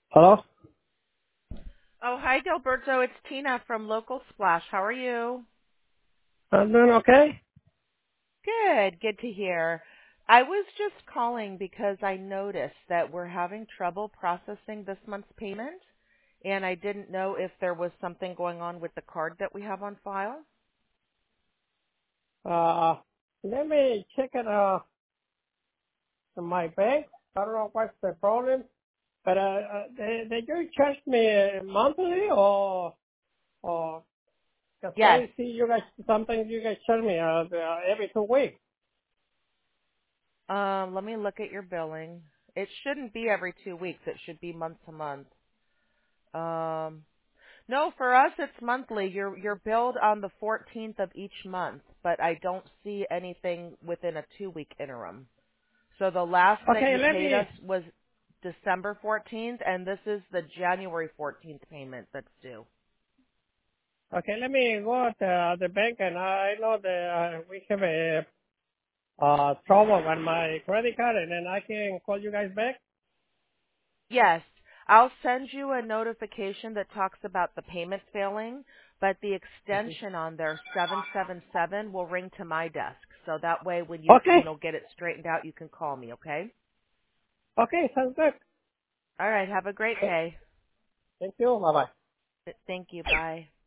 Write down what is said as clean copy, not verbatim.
Hello? Oh, hi, Delberto. It's Tina from Local Splash. How are you? I'm doing okay? Good. Good to hear. I was just calling because I noticed that we're having trouble processing this month's payment, and I didn't know if there was something going on with the card that we have on file. Uh, Let me check it, in my bank. I don't know what's the problem, but, they you charge me monthly or, cause Yes. I see you guys, sometimes you guys charge me, every 2 weeks. Let me look at your billing. It shouldn't be every 2 weeks. It should be month to month. Um, No, for us it's monthly. You're billed on the 14th of each month, but I don't see anything within a 2-week interim. So the last that Okay, you paid us was December 14th, and this is the January 14th payment that's due. let me go at the bank and I know that, we have a, trouble on my credit card and then I can call you guys back. Yes, I'll send you a notification that talks about the payment failing, but the Mhm. extension on there 777 will ring to my desk. So that way when Okay, get it straightened out, you can call me, okay? okay, sounds good. All right, have a great day. Thank you, bye bye. Thank you. Bye.